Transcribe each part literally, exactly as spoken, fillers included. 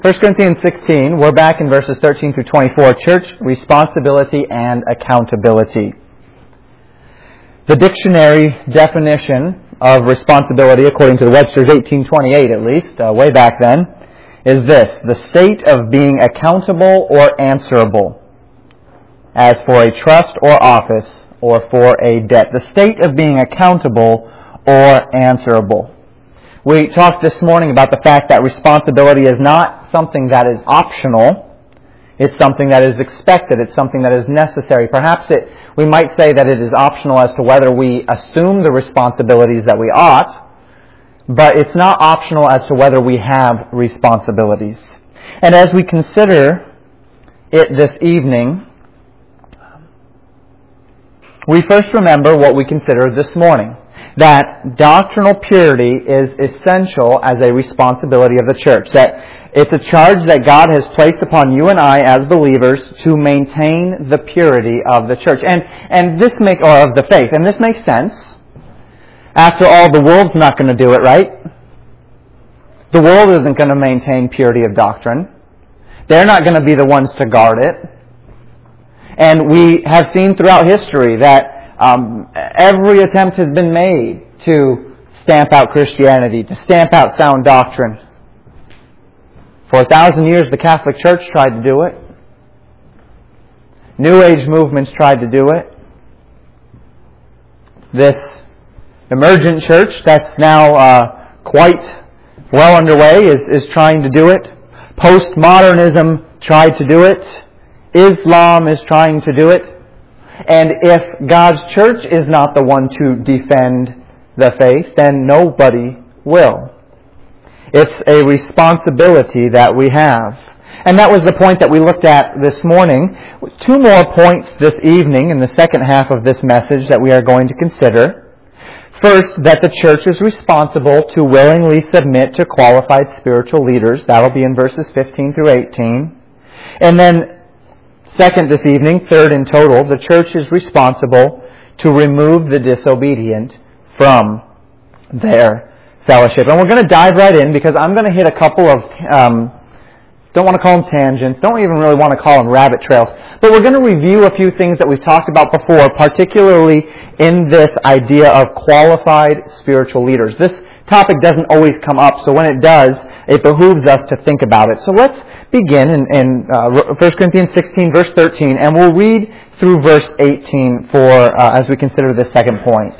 First Corinthians sixteen, we're back in verses thirteen through twenty-four, church responsibility and accountability. The dictionary definition of responsibility, according to the Webster's eighteen twenty-eight at least, uh, way back then, is this: the state of being accountable or answerable, as for a trust or office or for a debt. The state of being accountable or answerable. We talked this morning about the fact that responsibility is not something that is optional. It's something that is expected. It's something that is necessary. Perhaps it, we might say that it is optional as to whether we assume the responsibilities that we ought, but it's not optional as to whether we have responsibilities. And as we consider it this evening, we first remember what we considered this morning, that doctrinal purity is essential as a responsibility of the church, that it's a charge that God has placed upon you and I as believers to maintain the purity of the church, and and this make or of the faith, and this makes sense. After all, the world's not going to do it, right? The world isn't going to maintain purity of doctrine. They're not going to be the ones to guard it. And we have seen throughout history that um, every attempt has been made to stamp out Christianity, to stamp out sound doctrine. For a thousand years, the Catholic Church tried to do it. New Age movements tried to do it. This emergent church that's now uh, quite well underway is, is trying to do it. Postmodernism tried to do it. Islam is trying to do it. And if God's church is not the one to defend the faith, then nobody will. It's a responsibility that we have. And that was the point that we looked at this morning. Two more points this evening in the second half of this message that we are going to consider. First, that the church is responsible to willingly submit to qualified spiritual leaders. That'll be in verses fifteen through eighteen. And then, second this evening, third in total, the church is responsible to remove the disobedient from their fellowship. And we're going to dive right in because I'm going to hit a couple of, um, don't want to call them tangents, don't even really want to call them rabbit trails, but we're going to review a few things that we've talked about before, particularly in this idea of qualified spiritual leaders. This topic doesn't always come up, so when it does, it behooves us to think about it. So let's begin in, in uh, First Corinthians sixteen, verse thirteen, and we'll read through verse eighteen for uh, as we consider this second point.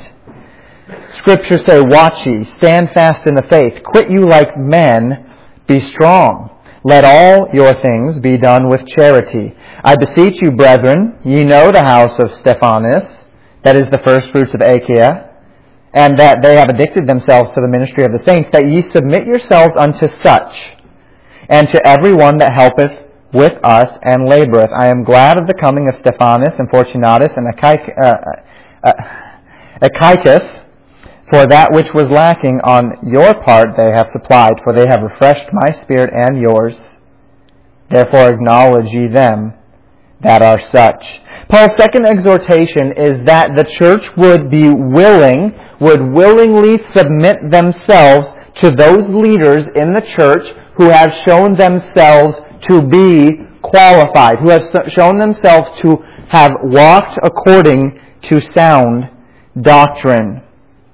Scriptures say, "Watch ye, stand fast in the faith, quit you like men, be strong. Let all your things be done with charity. I beseech you, brethren, ye know the house of Stephanas, that is the firstfruits of Achaia, and that they have addicted themselves to the ministry of the saints, that ye submit yourselves unto such, and to every one that helpeth with us and laboureth. I am glad of the coming of Stephanas and Fortunatus and Achaicus, uh, uh, Achaicus, for that which was lacking on your part they have supplied, for they have refreshed my spirit and yours. Therefore acknowledge ye them that are such." Paul's second exhortation is that the church would be willing, would willingly submit themselves to those leaders in the church who have shown themselves to be qualified, who have shown themselves to have walked according to sound doctrine.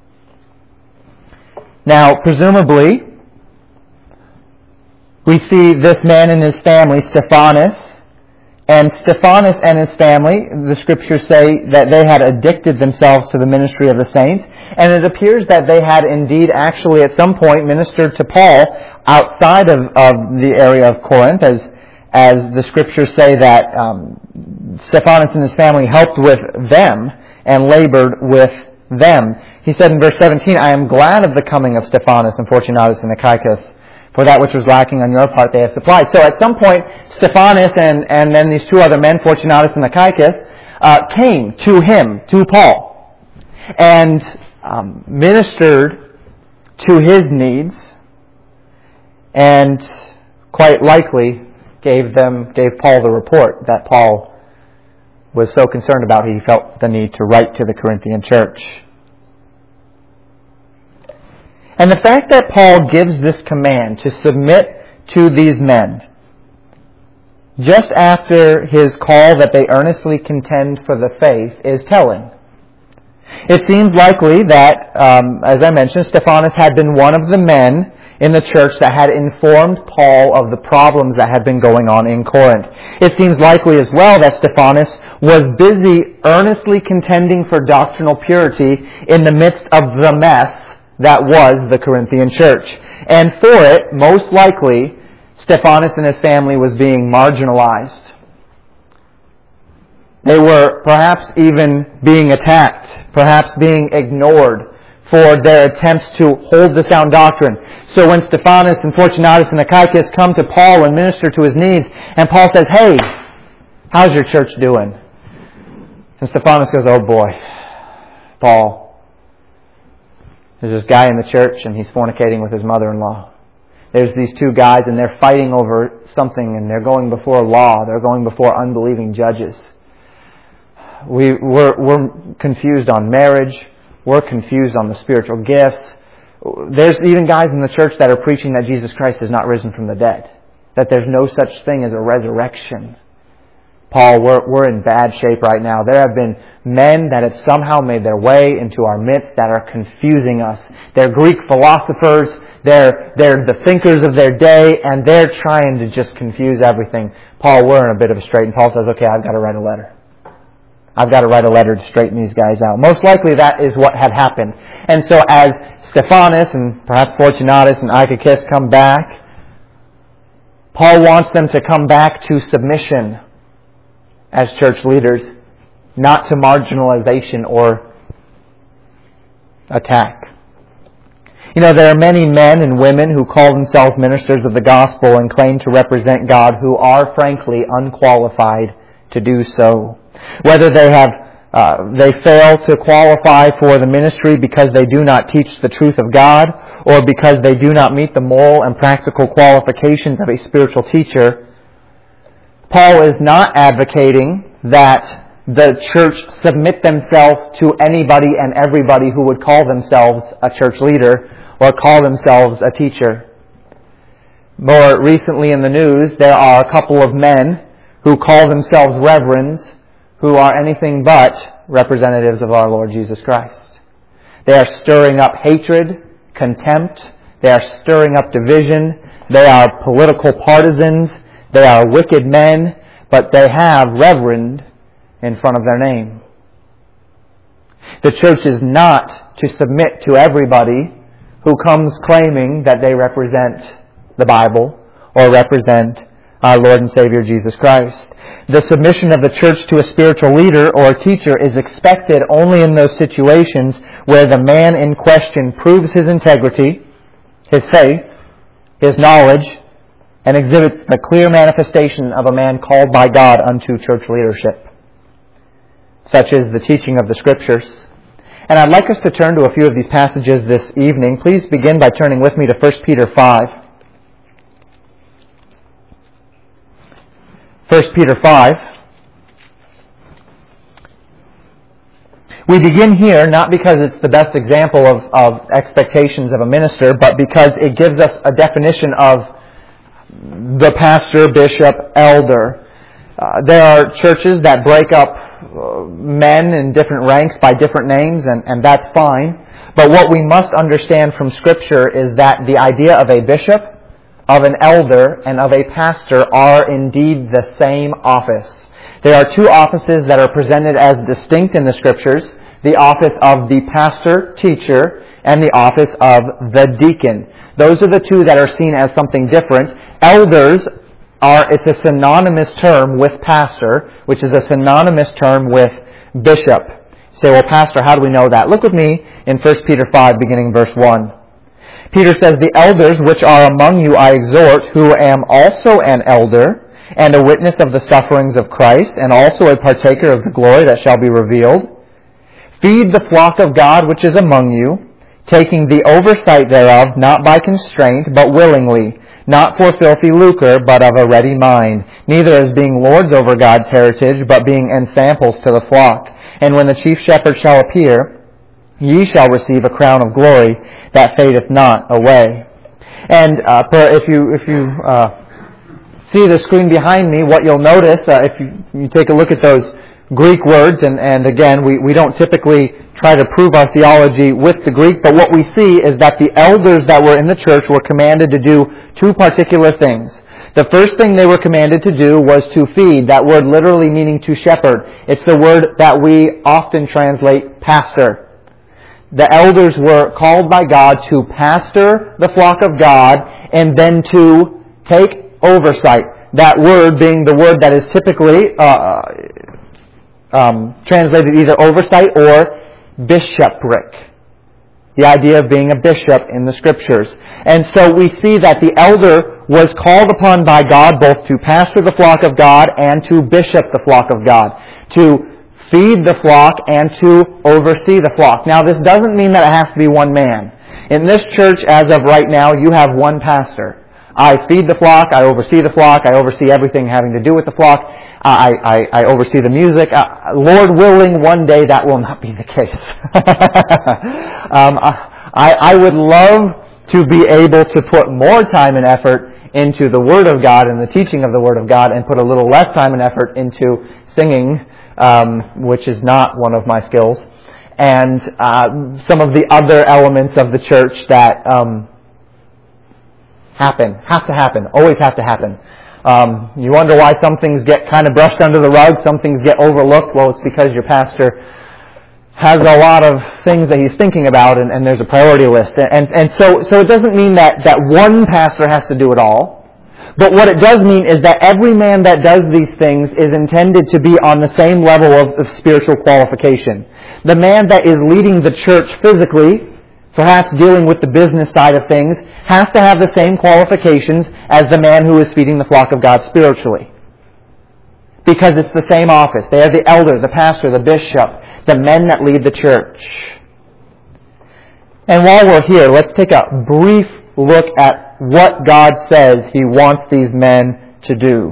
Now, presumably, we see this man and his family, Stephanas, and Stephanas and his family, the Scriptures say that they had addicted themselves to the ministry of the saints, and it appears that they had indeed actually at some point ministered to Paul outside of, of the area of Corinth, as as the Scriptures say that um, Stephanas and his family helped with them and labored with them. He said in verse seventeen, "I am glad of the coming of Stephanas and Fortunatus and Achaicus, for that which was lacking on your part they have supplied." So at some point, Stephanas and, and then these two other men, Fortunatus and Achaicus, uh, came to him, to Paul, and um, ministered to his needs, and quite likely gave them gave Paul the report that Paul was so concerned about, he felt the need to write to the Corinthian church. And the fact that Paul gives this command to submit to these men, just after his call that they earnestly contend for the faith, is telling. It seems likely that, um, as I mentioned, Stephanas had been one of the men in the church that had informed Paul of the problems that had been going on in Corinth. It seems likely as well that Stephanas was busy earnestly contending for doctrinal purity in the midst of the mess that was the Corinthian church. And for it, most likely, Stephanas and his family was being marginalized. They were perhaps even being attacked, perhaps being ignored for their attempts to hold the sound doctrine. So when Stephanas and Fortunatus and Achaicus come to Paul and minister to his needs, and Paul says, "Hey, how's your church doing?" And Stephanas goes, "Oh boy, Paul, there's this guy in the church and he's fornicating with his mother-in-law. There's these two guys and they're fighting over something and they're going before law. They're going before unbelieving judges. We, we're, we're confused on marriage. We're confused on the spiritual gifts. There's even guys in the church that are preaching that Jesus Christ is not risen from the dead. That there's no such thing as a resurrection. Paul, we're, we're in bad shape right now. There have been men that have somehow made their way into our midst that are confusing us. They're Greek philosophers. They're, they're the thinkers of their day, and they're trying to just confuse everything. Paul, we're in a bit of a strait. And Paul says, okay, I've got to write a letter. I've got to write a letter to straighten these guys out. Most likely that is what had happened. And so as Stephanas and perhaps Fortunatus and Achaicus come back, Paul wants them to come back to submission as church leaders, not to marginalization or attack. You know, there are many men and women who call themselves ministers of the gospel and claim to represent God who are frankly unqualified to do so. Whether they have uh, they fail to qualify for the ministry because they do not teach the truth of God, or because they do not meet the moral and practical qualifications of a spiritual teacher, Paul is not advocating that the church submit themselves to anybody and everybody who would call themselves a church leader or call themselves a teacher. More recently in the news, there are a couple of men who call themselves reverends who are anything but representatives of our Lord Jesus Christ. They are stirring up hatred, contempt. They are stirring up division. They are political partisans. They are wicked men, but they have reverend in front of their name. The church is not to submit to everybody who comes claiming that they represent the Bible or represent our Lord and Savior Jesus Christ. The submission of the church to a spiritual leader or a teacher is expected only in those situations where the man in question proves his integrity, his faith, his knowledge, and exhibits the clear manifestation of a man called by God unto church leadership. Such is the teaching of the Scriptures. And I'd like us to turn to a few of these passages this evening. Please begin by turning with me to First Peter five. First Peter five. We begin here not because it's the best example of, of expectations of a minister, but because it gives us a definition of the pastor, bishop, elder. Uh, there are churches that break up uh, men in different ranks by different names, and, and that's fine. But what we must understand from Scripture is that the idea of a bishop, of an elder, and of a pastor are indeed the same office. There are two offices that are presented as distinct in the Scriptures: the office of the pastor, teacher, and the office of the deacon. Those are the two that are seen as something different. Elders are, it's a synonymous term with pastor, which is a synonymous term with bishop. You say, well, pastor, how do we know that? Look with me in First Peter five, beginning verse one. Peter says, "The elders which are among you I exhort, who am also an elder, and a witness of the sufferings of Christ, and also a partaker of the glory that shall be revealed. Feed the flock of God which is among you, taking the oversight thereof, not by constraint, but willingly, not for filthy lucre, but of a ready mind, neither as being lords over God's heritage, but being ensamples to the flock. And when the chief shepherd shall appear, ye shall receive a crown of glory that fadeth not away." And uh, per, if you if you uh, see the screen behind me, what you'll notice, uh, if you, you take a look at those Greek words, and, and again, we, we don't typically try to prove our theology with the Greek, but what we see is that the elders that were in the church were commanded to do two particular things. The first thing they were commanded to do was to feed, that word literally meaning to shepherd. It's the word that we often translate pastor. The elders were called by God to pastor the flock of God and then to take oversight. That word being the word that is typically uh, um, translated either oversight or bishopric. The idea of being a bishop in the Scriptures. And so we see that the elder was called upon by God both to pastor the flock of God and to bishop the flock of God. To feed the flock and to oversee the flock. Now this doesn't mean that it has to be one man. In this church, as of right now, you have one pastor. I feed the flock, I oversee the flock, I oversee everything having to do with the flock, I, I, I oversee the music. Uh, Lord willing, one day that will not be the case. um, I, I would love to be able to put more time and effort into the Word of God and the teaching of the Word of God and put a little less time and effort into singing, um, which is not one of my skills, and uh, some of the other elements of the church that um, happen, have to happen, always have to happen. Um, you wonder why some things get kind of brushed under the rug, some things get overlooked. Well, it's because your pastor has a lot of things that he's thinking about, and, and there's a priority list. And, and so, so it doesn't mean that, that one pastor has to do it all. But what it does mean is that every man that does these things is intended to be on the same level of, of spiritual qualification. The man that is leading the church physically, perhaps dealing with the business side of things, has to have the same qualifications as the man who is feeding the flock of God spiritually. Because it's the same office. They are the elder, the pastor, the bishop, the men that lead the church. And while we're here, let's take a brief look at what God says He wants these men to do.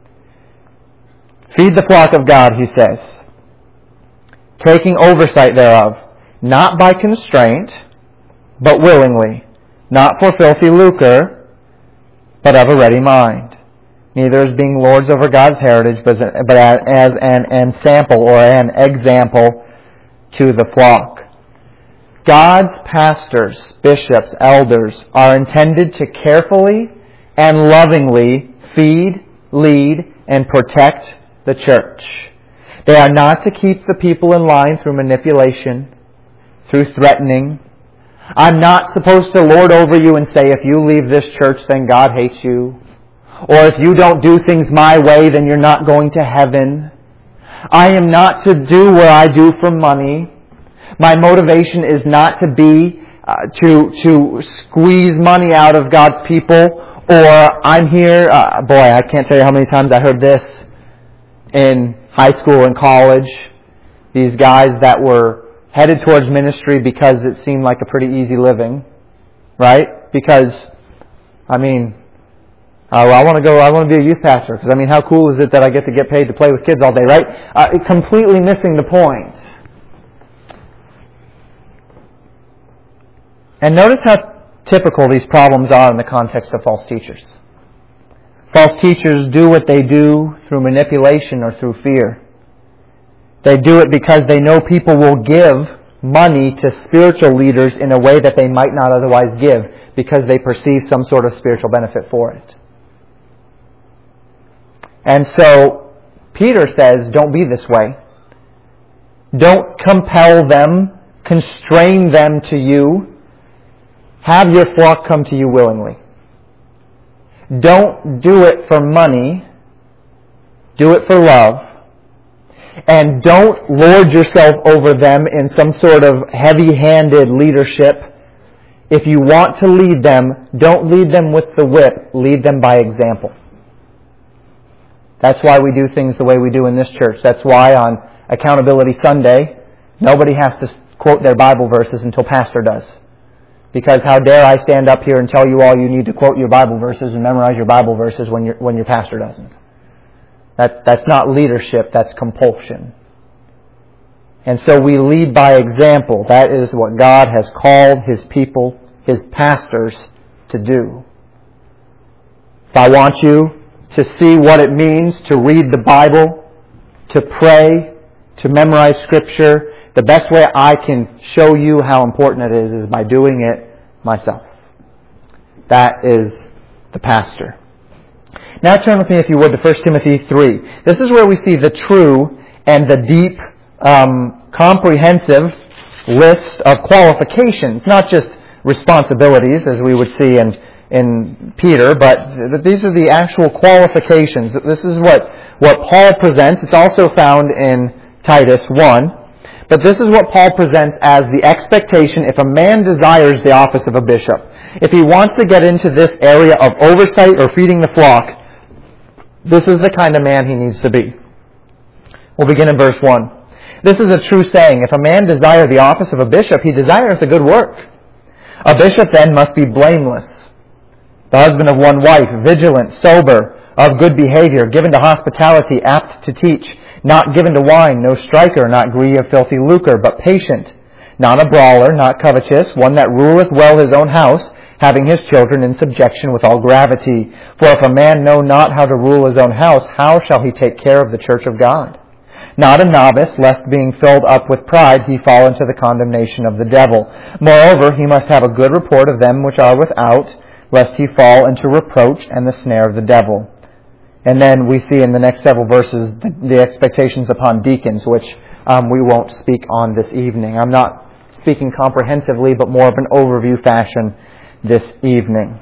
Feed the flock of God, He says, taking oversight thereof, not by constraint, but willingly, not for filthy lucre, but of a ready mind. Neither as being lords over God's heritage, but as an ensample or an example to the flock. God's pastors, bishops, elders are intended to carefully and lovingly feed, lead, and protect the church. They are not to keep the people in line through manipulation, through threatening. I'm not supposed to lord over you and say, if you leave this church, then God hates you. Or if you don't do things my way, then you're not going to heaven. I am not to do what I do for money. My motivation is not to be, uh, to, to squeeze money out of God's people. Or I'm here, uh, boy, I can't tell you how many times I heard this in high school and college. These guys that were headed towards ministry because it seemed like a pretty easy living, right? Because, I mean, uh, well, I want to go, I want to be a youth pastor because, I mean, how cool is it that I get to get paid to play with kids all day, right? Uh, completely missing the point. And notice how typical these problems are in the context of false teachers. False teachers do what they do through manipulation or through fear. They do it because they know people will give money to spiritual leaders in a way that they might not otherwise give because they perceive some sort of spiritual benefit for it. And so Peter says, don't be this way. Don't compel them, constrain them to you. Have your flock come to you willingly. Don't do it for money. Do it for love. And don't lord yourself over them in some sort of heavy-handed leadership. If you want to lead them, don't lead them with the whip. Lead them by example. That's why we do things the way we do in this church. That's why on Accountability Sunday, nobody has to quote their Bible verses until Pastor does. Because how dare I stand up here and tell you all you need to quote your Bible verses and memorize your Bible verses when your when your pastor doesn't. That, that's not leadership, that's compulsion. And so we lead by example. That is what God has called His people, His pastors, to do. If I want you to see what it means to read the Bible, to pray, to memorize Scripture, the best way I can show you how important it is is by doing it myself. That is the pastor. Now turn with me, if you would, to First Timothy three. This is where we see the true and the deep, um, comprehensive list of qualifications, not just responsibilities, as we would see in, in Peter, but these are the actual qualifications. This is what, what Paul presents. It's also found in Titus one. But this is what Paul presents as the expectation if a man desires the office of a bishop. If he wants to get into this area of oversight or feeding the flock, this is the kind of man he needs to be. We'll begin in verse one. This is a true saying. If a man desire the office of a bishop, he desireth a good work. A bishop then must be blameless, the husband of one wife, vigilant, sober, of good behavior, given to hospitality, apt to teach, not given to wine, no striker, not greedy of filthy lucre, but patient, not a brawler, not covetous, one that ruleth well his own house, having his children in subjection with all gravity. For if a man know not how to rule his own house, how shall he take care of the church of God? Not a novice, lest being filled up with pride he fall into the condemnation of the devil. Moreover, he must have a good report of them which are without, lest he fall into reproach and the snare of the devil. And then we see in the next several verses the, the expectations upon deacons, which um, we won't speak on this evening. I'm not speaking comprehensively, but more of an overview fashion this evening.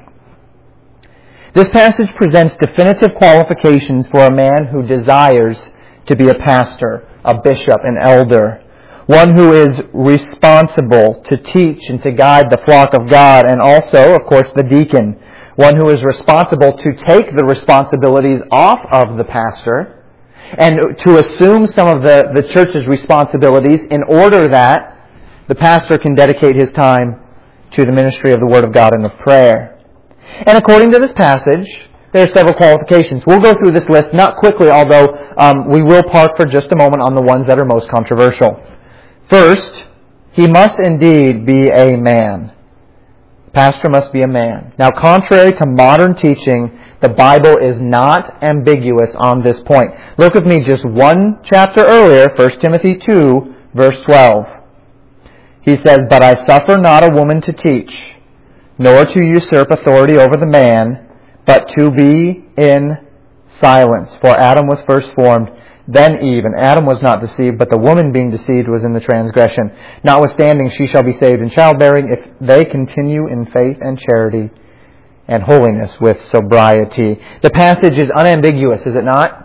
This passage presents definitive qualifications for a man who desires to be a pastor, a bishop, an elder, one who is responsible to teach and to guide the flock of God, and also, of course, the deacon, one who is responsible to take the responsibilities off of the pastor and to assume some of the, the church's responsibilities in order that the pastor can dedicate his time to the ministry of the Word of God and of prayer. And according to this passage, there are several qualifications. We'll go through this list, not quickly, although um, we will park for just a moment on the ones that are most controversial. First, he must indeed be a man. Pastor must be a man. Now, contrary to modern teaching, the Bible is not ambiguous on this point. Look with me just one chapter earlier, First Timothy two, verse twelve. He says, But I suffer not a woman to teach, nor to usurp authority over the man, but to be in silence. For Adam was first formed, then Eve. And Adam was not deceived, but the woman being deceived was in the transgression. Notwithstanding, she shall be saved in childbearing, if they continue in faith and charity and holiness with sobriety. The passage is unambiguous, is it not?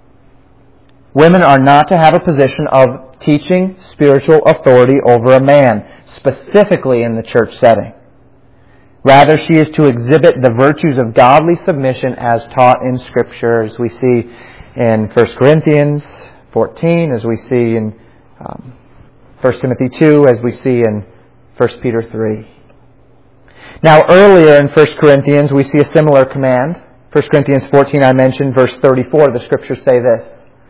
Women are not to have a position of teaching spiritual authority over a man, specifically in the church setting. Rather, she is to exhibit the virtues of godly submission as taught in Scripture, as we see in First Corinthians fourteen, as we see in um, First Timothy two, as we see in First Peter three. Now, earlier in First Corinthians, we see a similar command. First Corinthians fourteen, I mentioned, verse thirty-four, the Scriptures say this.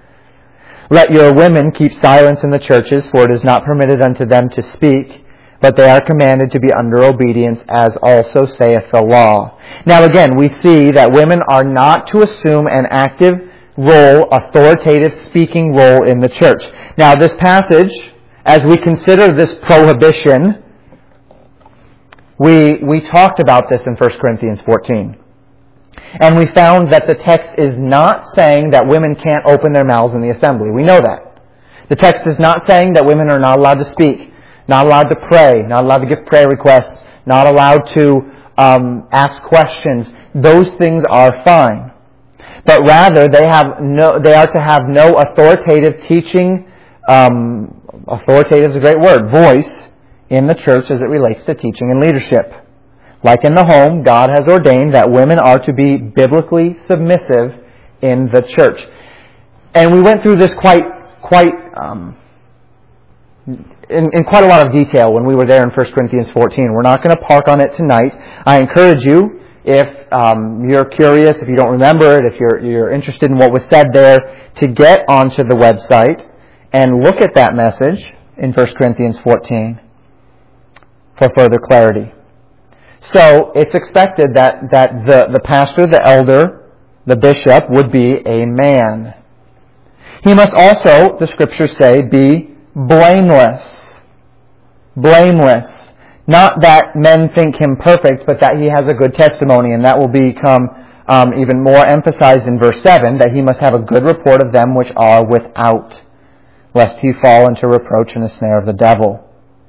Let your women keep silence in the churches, for it is not permitted unto them to speak, but they are commanded to be under obedience, as also saith the law. Now again, we see that women are not to assume an active role, authoritative speaking role in the church. Now this passage, as we consider this prohibition, we, we talked about this in First Corinthians fourteen. And we found that the text is not saying that women can't open their mouths in the assembly. We know that. The text is not saying that women are not allowed to speak, not allowed to pray, not allowed to give prayer requests, not allowed to um, ask questions. Those things are fine. But rather, they have no, they are to have no authoritative teaching, um, authoritative is a great word, voice in the church as it relates to teaching and leadership. Like in the home, God has ordained that women are to be biblically submissive in the church. And we went through this quite, quite, um, in, in quite a lot of detail when we were there in First Corinthians fourteen. We're not going to park on it tonight. I encourage you, if um, you're curious, if you don't remember it, if you're, you're interested in what was said there, to get onto the website and look at that message in First Corinthians fourteen for further clarity. So it's expected that, that the, the pastor, the elder, the bishop would be a man. He must also, the Scriptures say, be blameless. Blameless. Not that men think him perfect, but that he has a good testimony, and that will become um, even more emphasized in verse seven, that he must have a good report of them which are without, lest he fall into reproach and the snare of the devil.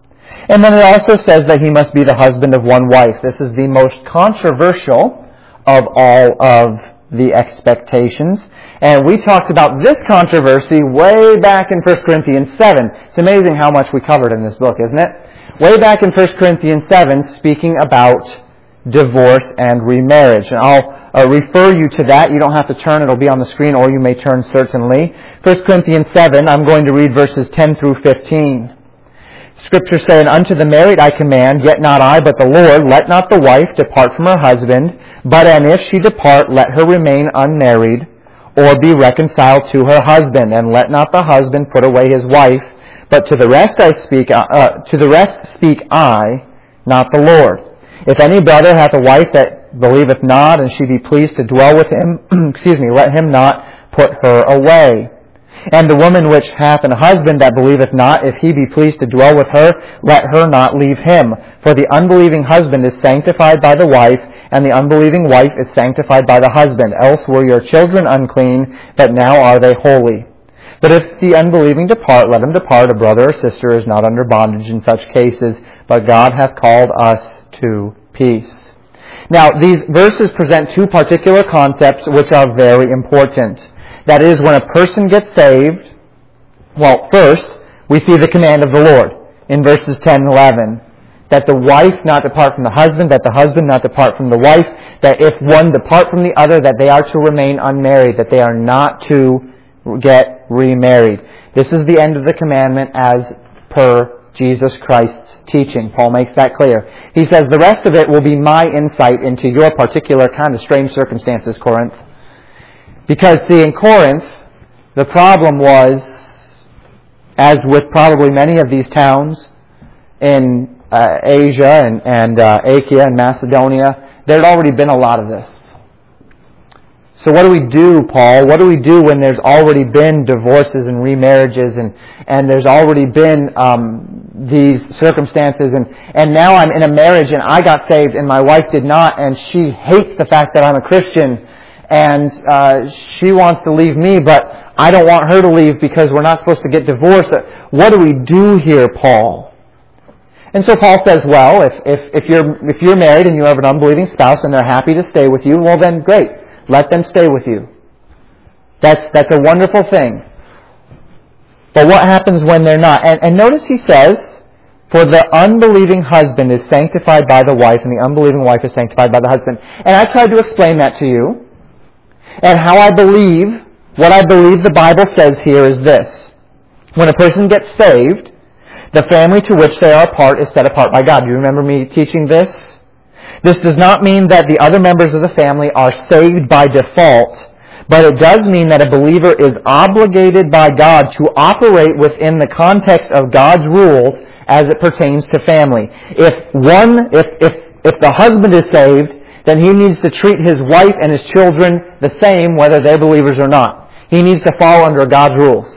And then it also says that he must be the husband of one wife. This is the most controversial of all of the expectations. And we talked about this controversy way back in First Corinthians seven. It's amazing how much we covered in this book, isn't it? Way back in First Corinthians seven, speaking about divorce and remarriage. And I'll uh, refer you to that. You don't have to turn. It'll be on the screen, or you may turn certainly. First Corinthians seven, I'm going to read verses ten through fifteen. Scripture saying, unto the married I command, yet not I, but the Lord, let not the wife depart from her husband, but and if she depart, let her remain unmarried, or be reconciled to her husband, and let not the husband put away his wife, but to the rest I speak, uh, to the rest speak I, not the Lord. If any brother hath a wife that believeth not, and she be pleased to dwell with him, excuse me, let him not put her away. And the woman which hath an husband that believeth not, if he be pleased to dwell with her, let her not leave him. For the unbelieving husband is sanctified by the wife, and the unbelieving wife is sanctified by the husband. Else were your children unclean, but now are they holy. But if the unbelieving depart, let him depart. A brother or sister is not under bondage in such cases, but God hath called us to peace. Now, these verses present two particular concepts which are very important. That is, when a person gets saved, well, first, we see the command of the Lord in verses ten and eleven. That the wife not depart from the husband, that the husband not depart from the wife, that if one depart from the other, that they are to remain unmarried, that they are not to get remarried. This is the end of the commandment as per Jesus Christ's teaching. Paul makes that clear. He says, the rest of it will be my insight into your particular kind of strange circumstances, Corinth. Because, see, in Corinth, the problem was, as with probably many of these towns in uh, Asia and, and uh, Achaia and Macedonia, there had already been a lot of this. So what do we do, Paul? What do we do when there's already been divorces and remarriages and, and there's already been um, these circumstances and, and now I'm in a marriage and I got saved and my wife did not and she hates the fact that I'm a Christian and uh, she wants to leave me, but I don't want her to leave because we're not supposed to get divorced. What do we do here, Paul? And so Paul says, well, if, if, if you're if you're married and you have an unbelieving spouse and they're happy to stay with you, well then great. Let them stay with you. That's that's a wonderful thing. But what happens when they're not? And, and notice he says, for the unbelieving husband is sanctified by the wife, and the unbelieving wife is sanctified by the husband. And I tried to explain that to you. And how I believe, what I believe the Bible says here is this. When a person gets saved, the family to which they are a part is set apart by God. Do you remember me teaching this? This does not mean that the other members of the family are saved by default, but it does mean that a believer is obligated by God to operate within the context of God's rules as it pertains to family. If one, if, if, if the husband is saved, then he needs to treat his wife and his children the same whether they're believers or not. He needs to follow under God's rules.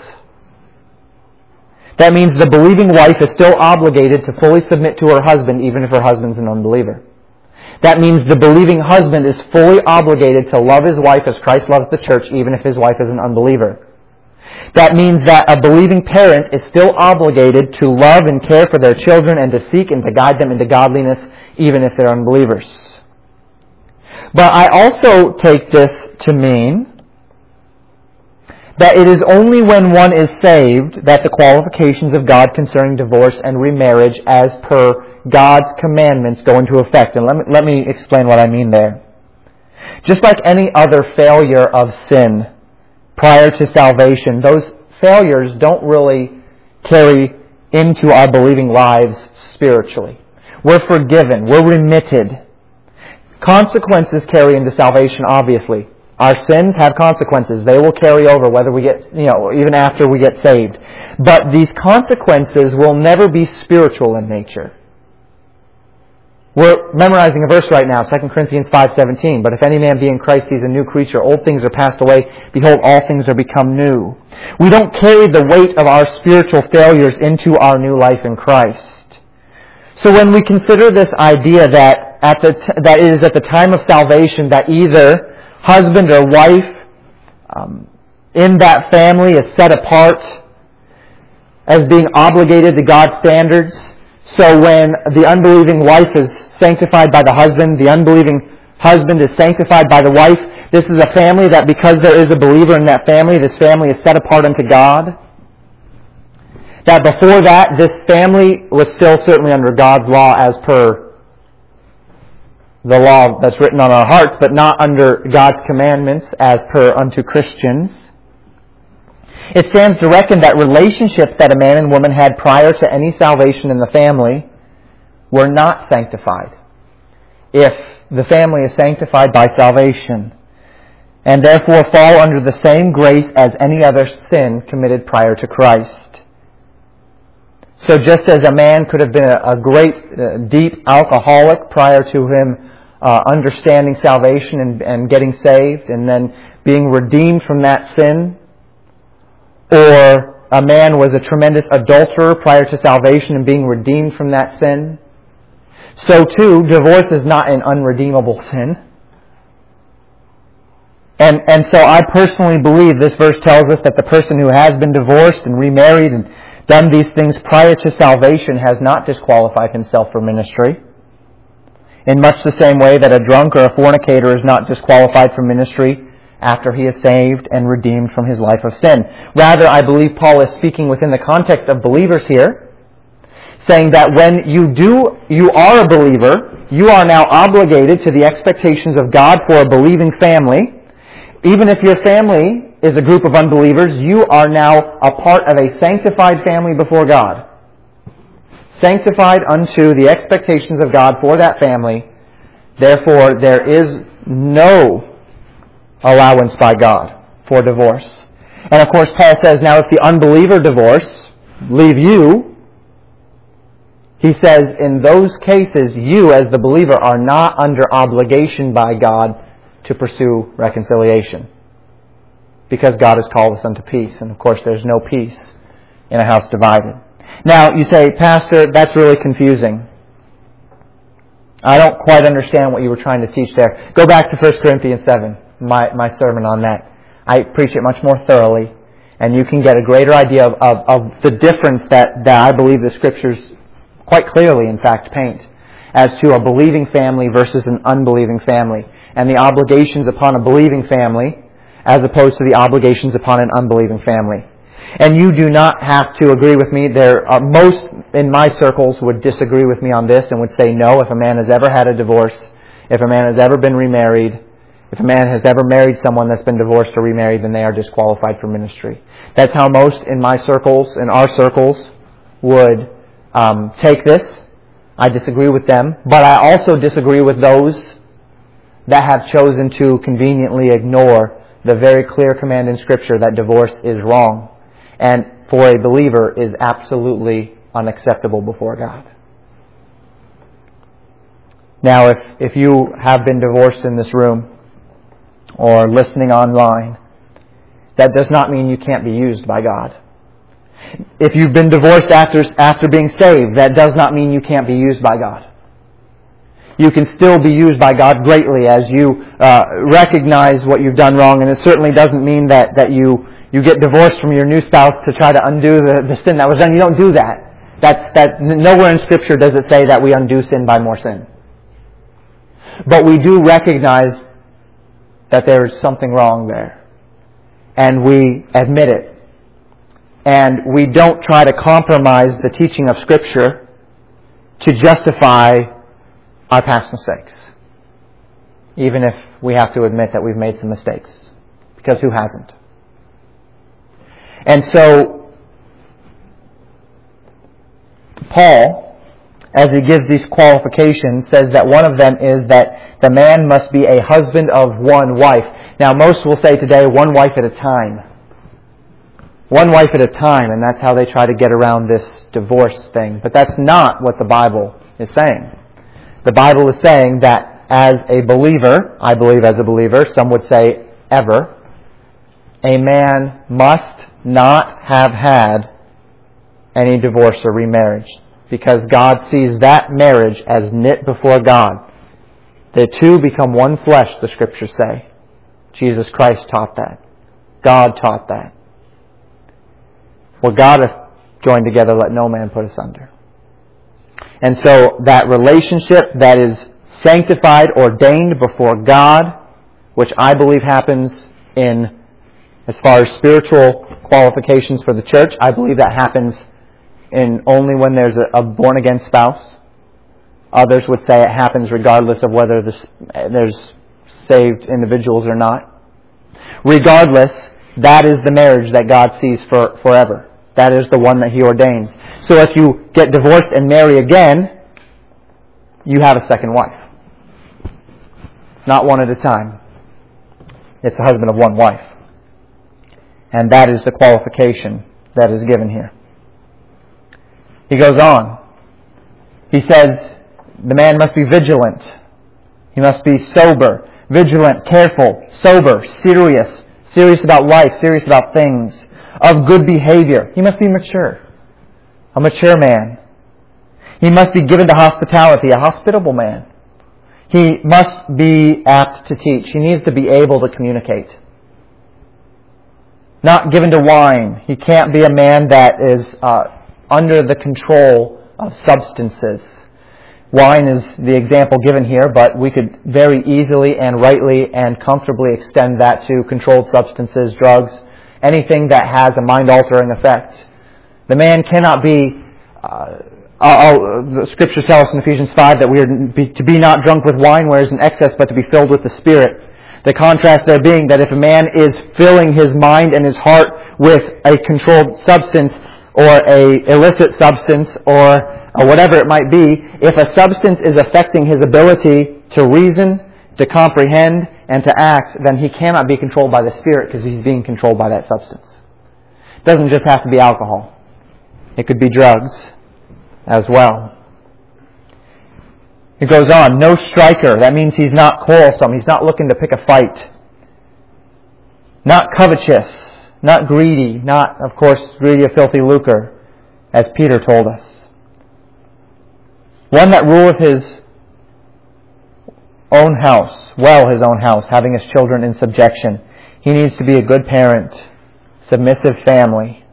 That means the believing wife is still obligated to fully submit to her husband even if her husband's an unbeliever. That means the believing husband is fully obligated to love his wife as Christ loves the church even if his wife is an unbeliever. That means that a believing parent is still obligated to love and care for their children and to seek and to guide them into godliness even if they're unbelievers. But I also take this to mean that it is only when one is saved that the qualifications of God concerning divorce and remarriage as per God's commandments go into effect. And let me, let me explain what I mean there. Just like any other failure of sin prior to salvation, those failures don't really carry into our believing lives spiritually. We're forgiven. We're remitted. Consequences carry into salvation, obviously. Our sins have consequences. They will carry over whether we get, you know, even after we get saved. But these consequences will never be spiritual in nature. We're memorizing a verse right now, Second Corinthians five seventeen. But if any man be in Christ, he's a new creature. Old things are passed away. Behold, all things are become new. We don't carry the weight of our spiritual failures into our new life in Christ. So when we consider this idea that at the t- that it is at the time of salvation that either husband or wife um, in that family is set apart as being obligated to God's standards. So when the unbelieving wife is sanctified by the husband, the unbelieving husband is sanctified by the wife, this is a family that because there is a believer in that family, this family is set apart unto God. That before that, this family was still certainly under God's law as per the law that's written on our hearts, but not under God's commandments as per unto Christians. It stands to reckon that relationships that a man and woman had prior to any salvation in the family were not sanctified, if the family is sanctified by salvation, and therefore fall under the same grace as any other sin committed prior to Christ. So just as a man could have been a, a great, uh, deep alcoholic prior to him uh, understanding salvation and, and getting saved and then being redeemed from that sin, or a man was a tremendous adulterer prior to salvation and being redeemed from that sin, so too, divorce is not an unredeemable sin. And, and so I personally believe this verse tells us that the person who has been divorced and remarried and done these things prior to salvation has not disqualified himself for ministry. In much the same way that a drunk or a fornicator is not disqualified from ministry after he is saved and redeemed from his life of sin. Rather, I believe Paul is speaking within the context of believers here, saying that when you do, you are a believer, you are now obligated to the expectations of God for a believing family. Even if your family is a group of unbelievers, you are now a part of a sanctified family before God. Sanctified unto the expectations of God for that family. Therefore, there is no allowance by God for divorce. And of course, Paul says, now if the unbeliever divorce leave you, he says, in those cases, you as the believer are not under obligation by God to pursue reconciliation. Because God has called us unto peace. And of course, there's no peace in a house divided. Now, you say, Pastor, that's really confusing. I don't quite understand what you were trying to teach there. Go back to First Corinthians seven. My, my sermon on that. I preach it much more thoroughly, and you can get a greater idea of, of, of the difference that, that I believe the Scriptures quite clearly, in fact, paint as to a believing family versus an unbelieving family, and the obligations upon a believing family as opposed to the obligations upon an unbelieving family. And you do not have to agree with me. There are most in my circles would disagree with me on this and would say, no, if a man has ever had a divorce, if a man has ever been remarried, if a man has ever married someone that's been divorced or remarried, then they are disqualified for ministry. That's how most in my circles, in our circles, would um, take this. I disagree with them. But I also disagree with those that have chosen to conveniently ignore the very clear command in Scripture that divorce is wrong and for a believer is absolutely unacceptable before God. Now, if, if you have been divorced in this room, or listening online, that does not mean you can't be used by God. If you've been divorced after, after being saved, that does not mean you can't be used by God. You can still be used by God greatly as you uh, recognize what you've done wrong, and it certainly doesn't mean that, that you, you get divorced from your new spouse to try to undo the, the sin that was done. You don't do that. That's, that. Nowhere in Scripture does it say that we undo sin by more sin. But we do recognize that there is something wrong there. And we admit it. And we don't try to compromise the teaching of Scripture to justify our past mistakes. Even if we have to admit that we've made some mistakes. Because who hasn't? And so, Paul, as he gives these qualifications, says that one of them is that the man must be a husband of one wife. Now, most will say today, one wife at a time. One wife at a time, and that's how they try to get around this divorce thing. But that's not what the Bible is saying. The Bible is saying that as a believer, I believe as a believer, some would say ever, a man must not have had any divorce or remarriage, because God sees that marriage as knit before God. The two become one flesh, the Scriptures say. Jesus Christ taught that. God taught that. What God hath joined together, let no man put asunder. And so that relationship that is sanctified, ordained before God, which I believe happens in, as far as spiritual qualifications for the church, I believe that happens in only when there's a, a born-again spouse. Others would say it happens regardless of whether this, there's saved individuals or not. Regardless, that is the marriage that God sees for forever. That is the one that He ordains. So if you get divorced and marry again, you have a second wife. It's not one at a time. It's a husband of one wife. And that is the qualification that is given here. He goes on. He says, the man must be vigilant. He must be sober, vigilant, careful, sober, serious, serious about life, serious about things, of good behavior. He must be mature, a mature man. He must be given to hospitality, a hospitable man. He must be apt to teach. He needs to be able to communicate. Not given to wine. He can't be a man that is uh, under the control of substances. Wine is the example given here, but we could very easily and rightly and comfortably extend that to controlled substances, drugs, anything that has a mind-altering effect. The man cannot be, uh, uh, the Scriptures tell us in Ephesians five that we are to be not drunk with wine where is in excess, but to be filled with the Spirit. The contrast there being that if a man is filling his mind and his heart with a controlled substance or a illicit substance or or whatever it might be, if a substance is affecting his ability to reason, to comprehend, and to act, then he cannot be controlled by the Spirit because he's being controlled by that substance. It doesn't just have to be alcohol. It could be drugs as well. It goes on, no striker. That means he's not quarrelsome. He's not looking to pick a fight. Not covetous. Not greedy. Not, of course, greedy of filthy lucre, as Peter told us. One that ruleth his own house, well his own house, having his children in subjection. He needs to be a good parent, submissive family.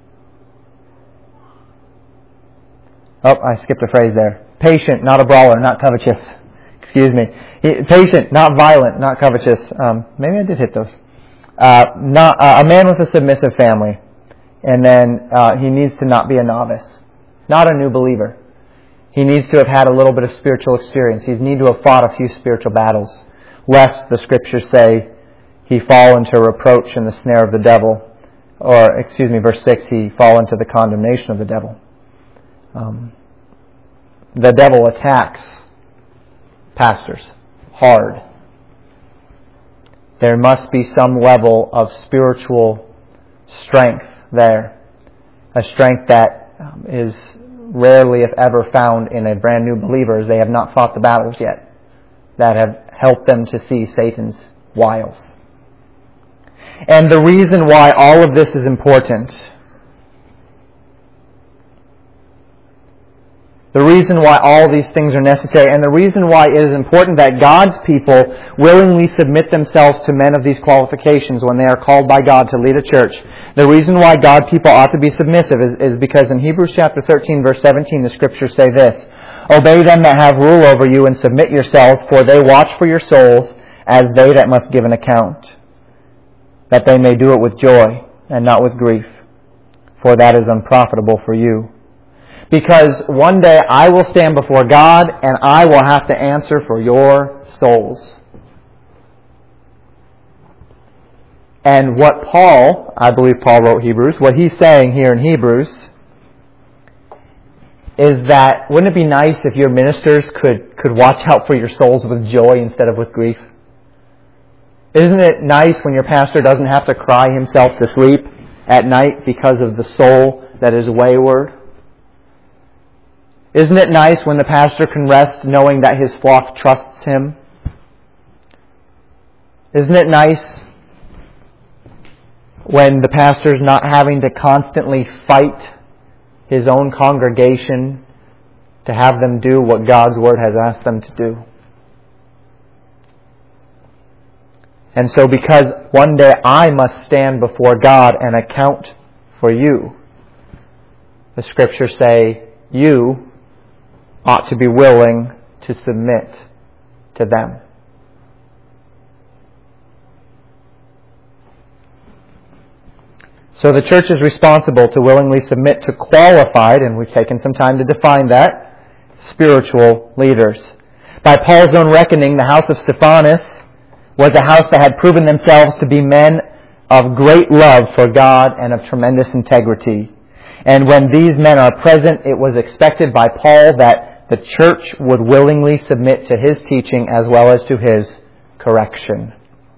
Oh, I skipped a phrase there. Patient, not a brawler, not covetous. Excuse me. He, patient, not violent, not covetous. Um, maybe I did hit those. Uh, not uh, a man with a submissive family. And then uh, he needs to not be a novice. Not a new believer. He needs to have had a little bit of spiritual experience. He needs to have fought a few spiritual battles, lest the Scriptures say he fall into reproach and the snare of the devil. Or, excuse me, verse six, he fall into the condemnation of the devil. Um, the devil attacks pastors hard. There must be some level of spiritual strength there. A strength that um, is rarely, if ever, found in a brand new believer, as they have not fought the battles yet that have helped them to see Satan's wiles. And the reason why all of this is important, the reason why all these things are necessary, and the reason why it is important that God's people willingly submit themselves to men of these qualifications when they are called by God to lead a church. The reason why God people ought to be submissive is, is because in Hebrews chapter thirteen, verse seventeen, the Scriptures say this, obey them that have rule over you and submit yourselves, for they watch for your souls as they that must give an account, that they may do it with joy and not with grief, for that is unprofitable for you. Because one day I will stand before God and I will have to answer for your souls. And what Paul, I believe Paul wrote Hebrews, what he's saying here in Hebrews is that wouldn't it be nice if your ministers could, could watch out for your souls with joy instead of with grief? Isn't it nice when your pastor doesn't have to cry himself to sleep at night because of the soul that is wayward? Isn't it nice when the pastor can rest knowing that his flock trusts him? Isn't it nice when the pastor's not having to constantly fight his own congregation to have them do what God's Word has asked them to do? And so because one day I must stand before God and account for you, the Scriptures say you ought to be willing to submit to them. So the church is responsible to willingly submit to qualified, and we've taken some time to define that, spiritual leaders. By Paul's own reckoning, the house of Stephanas was a house that had proven themselves to be men of great love for God and of tremendous integrity. And when these men are present, it was expected by Paul that the church would willingly submit to his teaching as well as to his correction.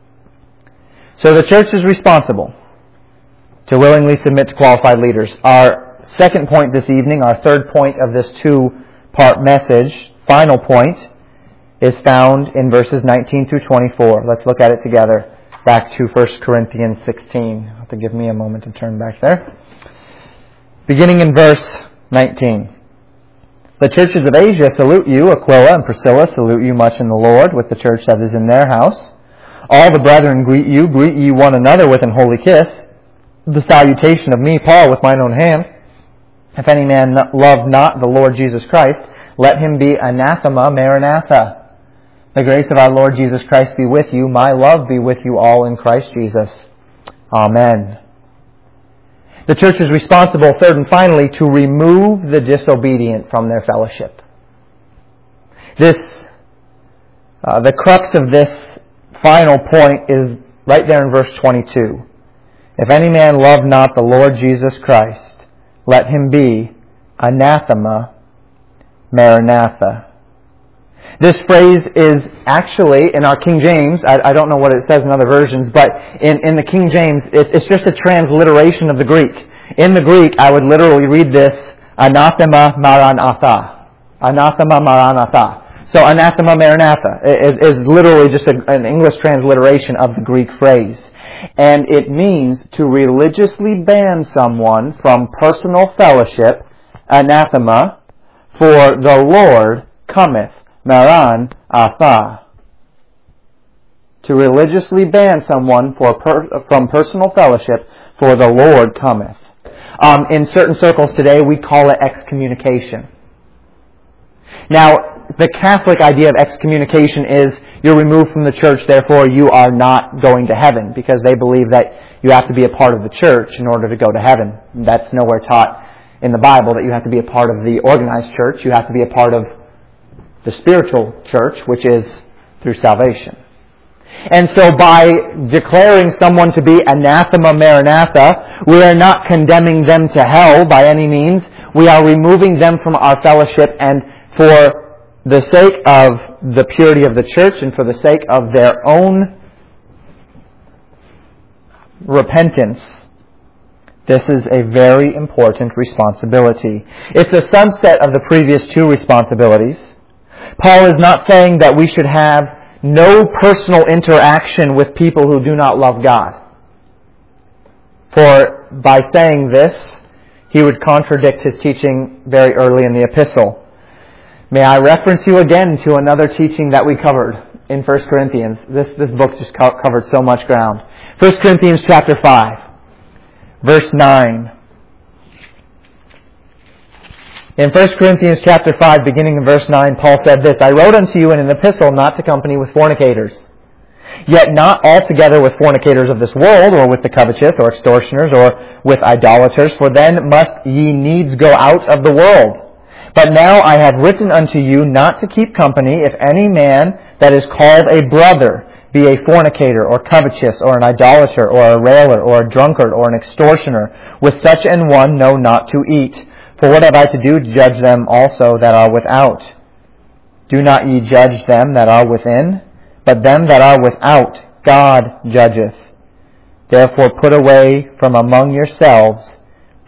So the church is responsible to willingly submit to qualified leaders. Our second point this evening, our third point of this two-part message, final point, is found in verses nineteen through twenty-four. Let's look at it together. Back to First Corinthians sixteen. You'll have to give me a moment to turn back there. Beginning in verse nineteen. The churches of Asia salute you. Aquila and Priscilla salute you much in the Lord, with the church that is in their house. All the brethren greet you. Greet ye one another with an holy kiss. The salutation of me, Paul, with mine own hand. If any man love not the Lord Jesus Christ, let him be anathema maranatha. The grace of our Lord Jesus Christ be with you. My love be with you all in Christ Jesus. Amen. The church is responsible, third and finally, to remove the disobedient from their fellowship. This, uh, the crux of this final point is right there in verse twenty-two. If any man love not the Lord Jesus Christ, let him be anathema maranatha. This phrase is actually, in our King James, I, I don't know what it says in other versions, but in, in the King James, it, it's just a transliteration of the Greek. In the Greek, I would literally read this, anathema maranatha. Anathema maranatha. So anathema maranatha is, is literally just a, an English transliteration of the Greek phrase. And it means to religiously ban someone from personal fellowship, anathema, for the Lord cometh, maran atha. To religiously ban someone for per, from personal fellowship, for the Lord cometh. Um, in certain circles today, we call it excommunication. Now, the Catholic idea of excommunication is you're removed from the church, therefore you are not going to heaven, because they believe that you have to be a part of the church in order to go to heaven. That's nowhere taught in the Bible that you have to be a part of the organized church. You have to be a part of the spiritual church, which is through salvation. And so by declaring someone to be anathema maranatha, we are not condemning them to hell by any means. We are removing them from our fellowship, and for the sake of the purity of the church and for the sake of their own repentance, this is a very important responsibility. It's a subset of the previous two responsibilities. Paul is not saying that we should have no personal interaction with people who do not love God. For by saying this, he would contradict his teaching very early in the epistle. May I reference you again to another teaching that we covered in First Corinthians. This, this book just co- covered so much ground. First Corinthians chapter five, verse nine. In First Corinthians chapter five, beginning in verse nine, Paul said this, I wrote unto you in an epistle not to company with fornicators, yet not altogether with fornicators of this world, or with the covetous, or extortioners, or with idolaters, for then must ye needs go out of the world. But now I have written unto you not to keep company, if any man that is called a brother be a fornicator, or covetous, or an idolater, or a railer, or a drunkard, or an extortioner. With such an one know not to eat. For what have I to do to judge them also that are without? Do not ye judge them that are within? But them that are without God judgeth. Therefore put away from among yourselves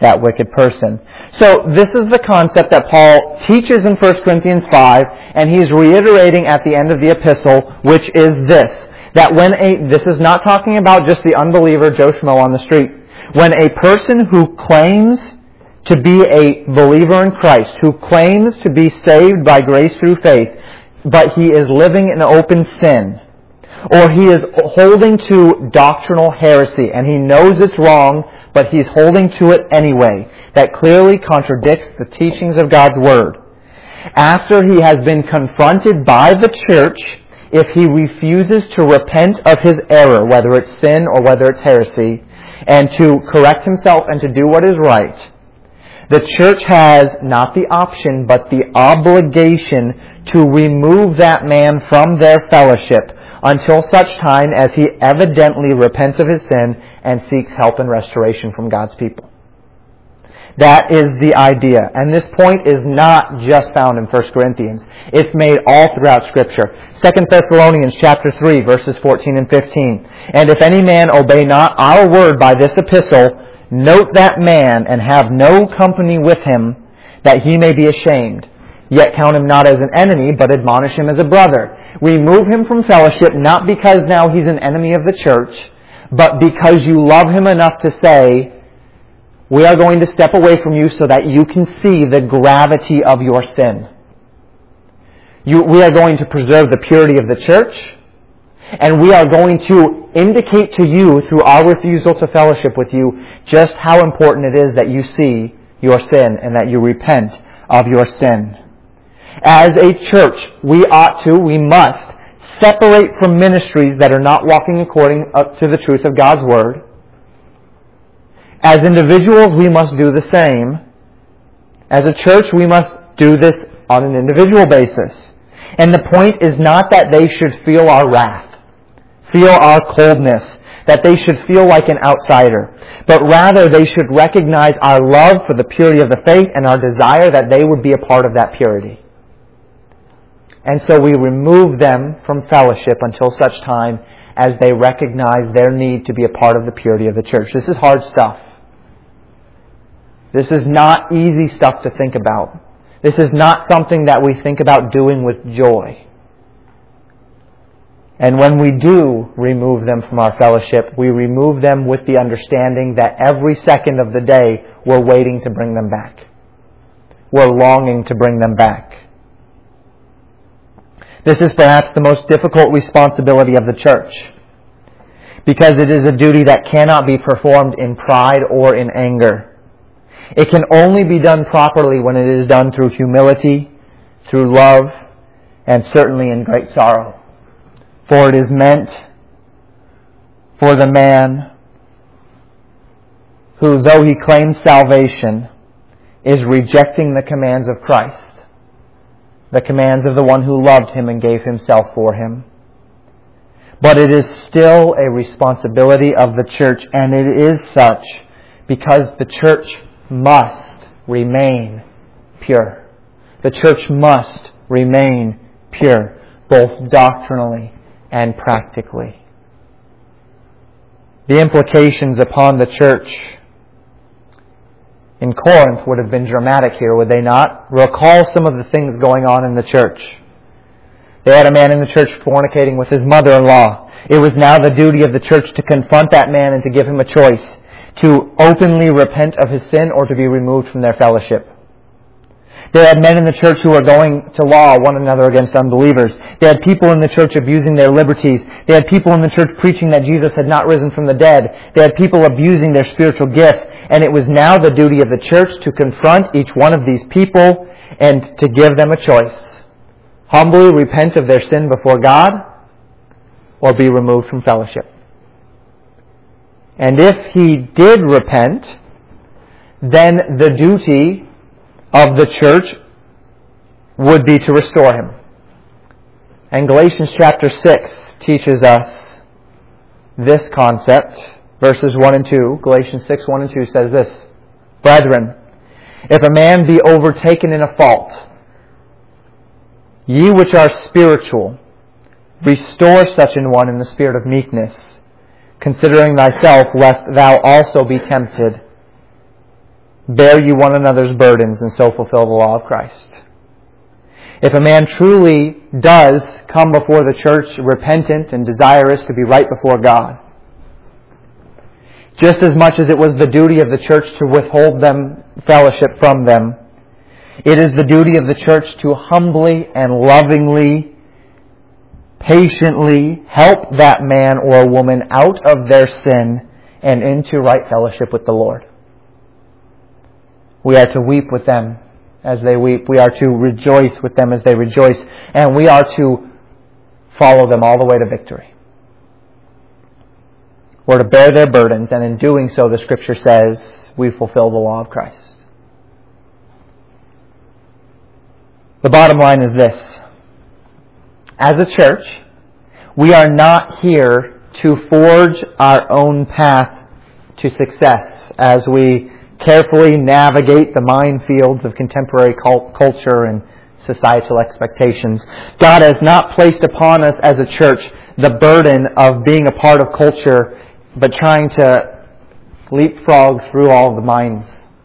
that wicked person. So this is the concept that Paul teaches in First Corinthians five, and he's reiterating at the end of the epistle, which is this, that when a, this is not talking about just the unbeliever Joe Schmo on the street. When a person who claims to be a believer in Christ, who claims to be saved by grace through faith, but he is living in open sin, or he is holding to doctrinal heresy, and he knows it's wrong, but he's holding to it anyway, that clearly contradicts the teachings of God's Word. After he has been confronted by the church, if he refuses to repent of his error, whether it's sin or whether it's heresy, and to correct himself and to do what is right, the church has not the option, but the obligation to remove that man from their fellowship until such time as he evidently repents of his sin and seeks help and restoration from God's people. That is the idea. And this point is not just found in First Corinthians. It's made all throughout Scripture. Second Thessalonians chapter three, verses fourteen and fifteen. And if any man obey not our word by this epistle, note that man, and have no company with him, that he may be ashamed. Yet count him not as an enemy, but admonish him as a brother. Remove him from fellowship, not because now he's an enemy of the church, but because you love him enough to say, we are going to step away from you so that you can see the gravity of your sin. You, we are going to preserve the purity of the church, and we are going to indicate to you through our refusal to fellowship with you just how important it is that you see your sin and that you repent of your sin. As a church, we ought to, we must separate from ministries that are not walking according to the truth of God's Word. As individuals, we must do the same. As a church, we must do this on an individual basis. And the point is not that they should feel our wrath, feel our coldness, that they should feel like an outsider, but rather they should recognize our love for the purity of the faith and our desire that they would be a part of that purity. And so we remove them from fellowship until such time as they recognize their need to be a part of the purity of the church. This is hard stuff. This is not easy stuff to think about. This is not something that we think about doing with joy. And when we do remove them from our fellowship, we remove them with the understanding that every second of the day we're waiting to bring them back. We're longing to bring them back. This is perhaps the most difficult responsibility of the church, because it is a duty that cannot be performed in pride or in anger. It can only be done properly when it is done through humility, through love, and certainly in great sorrow. For it is meant for the man who, though he claims salvation, is rejecting the commands of Christ, the commands of the one who loved him and gave himself for him. But it is still a responsibility of the church, and it is such because the church must remain pure. The church must remain pure, both doctrinally and practically. The implications upon the church in Corinth would have been dramatic here, would they not? Recall some of the things going on in the church. They had a man in the church fornicating with his mother-in-law. It was now the duty of the church to confront that man and to give him a choice, to openly repent of his sin or to be removed from their fellowship. They had men in the church who were going to law one another against unbelievers. They had people in the church abusing their liberties. They had people in the church preaching that Jesus had not risen from the dead. They had people abusing their spiritual gifts. And it was now the duty of the church to confront each one of these people and to give them a choice. Humbly repent of their sin before God or be removed from fellowship. And if he did repent, then the duty of the church would be to restore him. And Galatians chapter six teaches us this concept. Verses one and two, Galatians six, one and two says this, Brethren, if a man be overtaken in a fault, ye which are spiritual, restore such an one in the spirit of meekness, considering thyself, lest thou also be tempted. bear you one another's burdens and so fulfill the law of Christ. If a man truly does come before the church repentant and desirous to be right before God, just as much as it was the duty of the church to withhold them fellowship from them, it is the duty of the church to humbly and lovingly, patiently help that man or woman out of their sin and into right fellowship with the Lord. We are to weep with them as they weep. We are to rejoice with them as they rejoice. And we are to follow them all the way to victory. We're to bear their burdens, and in doing so, the Scripture says, we fulfill the law of Christ. The bottom line is this. As a church, we are not here to forge our own path to success as we carefully navigate the minefields of contemporary culture and societal expectations. God has not placed upon us as a church the burden of being a part of culture, but trying to leapfrog through all the mines.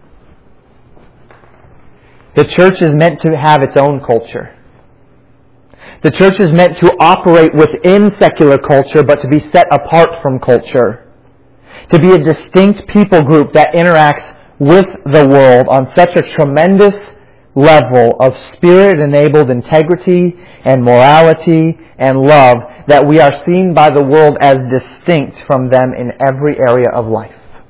The church is meant to have its own culture. The church is meant to operate within secular culture, but to be set apart from culture. To be a distinct people group that interacts with the world on such a tremendous level of Spirit-enabled integrity and morality and love that we are seen by the world as distinct from them in every area of life.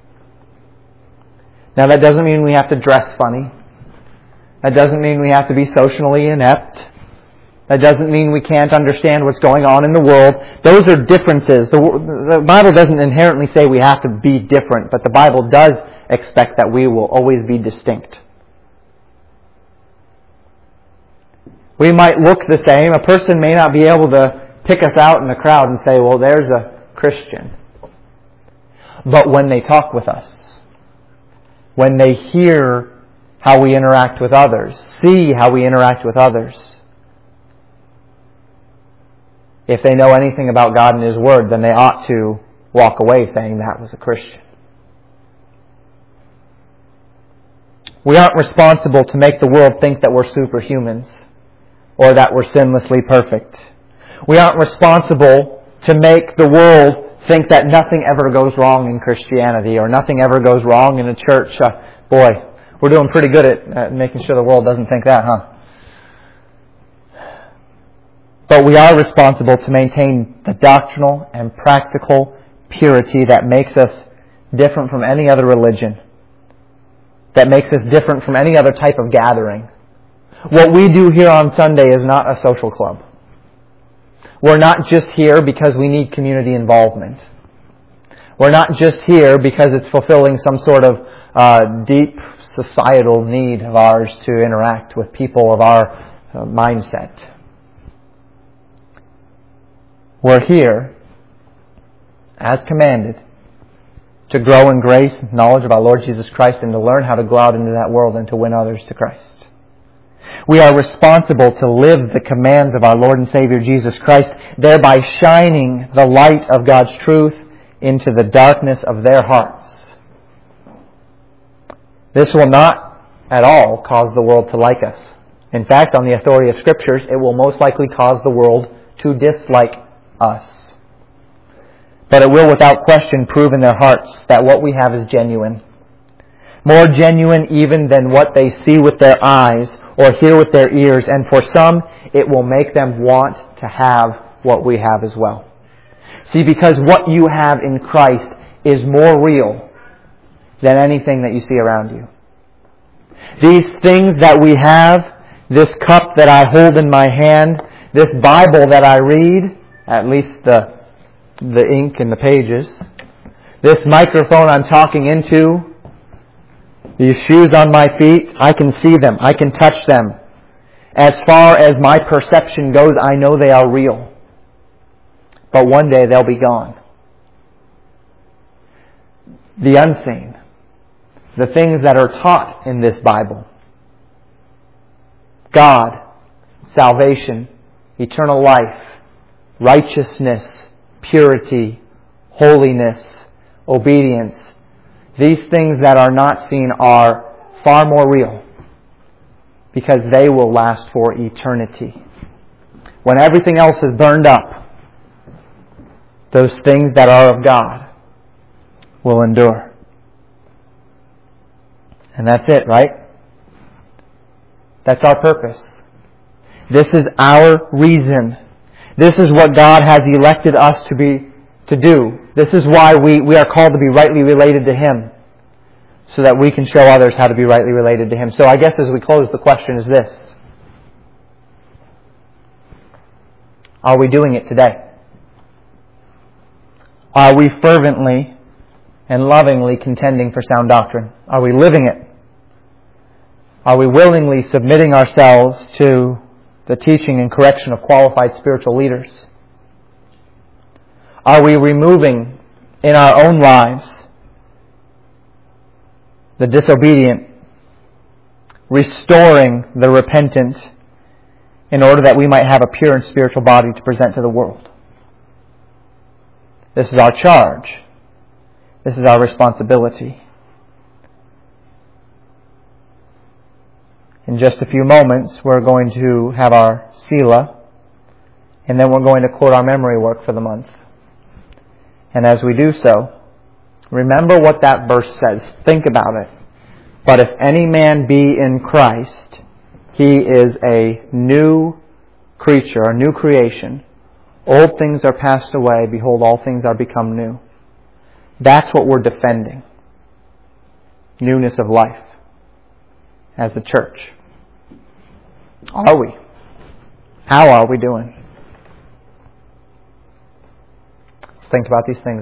Now, that doesn't mean we have to dress funny. That doesn't mean we have to be socially inept. That doesn't mean we can't understand what's going on in the world. Those are differences. The, the Bible doesn't inherently say we have to be different, but the Bible does expect that we will always be distinct. We might look the same. A person may not be able to pick us out in the crowd and say, well, there's a Christian. But when they talk with us, when they hear how we interact with others, see how we interact with others, if they know anything about God and His Word, then they ought to walk away saying that was a Christian. We aren't responsible to make the world think that we're superhumans or that we're sinlessly perfect. We aren't responsible to make the world think that nothing ever goes wrong in Christianity or nothing ever goes wrong in a church. Uh, boy, we're doing pretty good at, at making sure the world doesn't think that, huh? But we are responsible to maintain the doctrinal and practical purity that makes us different from any other religion, that makes us different from any other type of gathering. What we do here on Sunday is not a social club. We're not just here because we need community involvement. We're not just here because it's fulfilling some sort of uh, deep societal need of ours to interact with people of our uh, mindset. We're here, as commanded, to grow in grace and knowledge of our Lord Jesus Christ and to learn how to go out into that world and to win others to Christ. We are responsible to live the commands of our Lord and Savior Jesus Christ, thereby shining the light of God's truth into the darkness of their hearts. This will not at all cause the world to like us. In fact, on the authority of Scriptures, it will most likely cause the world to dislike us. But it will without question prove in their hearts that what we have is genuine. More genuine even than what they see with their eyes or hear with their ears. And for some, it will make them want to have what we have as well. See, because what you have in Christ is more real than anything that you see around you. These things that we have, this cup that I hold in my hand, this Bible that I read, at least the the ink and the pages, this microphone I'm talking into, these shoes on my feet, I can see them, I can touch them. As far as my perception goes, I know they are real. But one day they'll be gone. The unseen, the things that are taught in this Bible, God, salvation, eternal life, righteousness, purity, holiness, obedience. These things that are not seen are far more real because they will last for eternity. When everything else is burned up, those things that are of God will endure. And that's it, right? That's our purpose. This is our reason. This is what God has elected us to be to do. This is why we, we are called to be rightly related to Him, so that we can show others how to be rightly related to Him. So I guess as we close, the question is this: are we doing it today? Are we fervently and lovingly contending for sound doctrine? Are we living it? Are we willingly submitting ourselves to the teaching and correction of qualified spiritual leaders? Are we removing in our own lives the disobedient, restoring the repentant, in order that we might have a pure and spiritual body to present to the world? This is our charge. This is our responsibility. In just a few moments, we're going to have our Selah, and then we're going to quote our memory work for the month. And as we do so, remember what that verse says. Think about it. But if any man be in Christ, he is a new creature, a new creation. Old things are passed away. Behold, all things are become new. That's what we're defending. Newness of life as a church. Are we? How are we doing? Let's think about these things.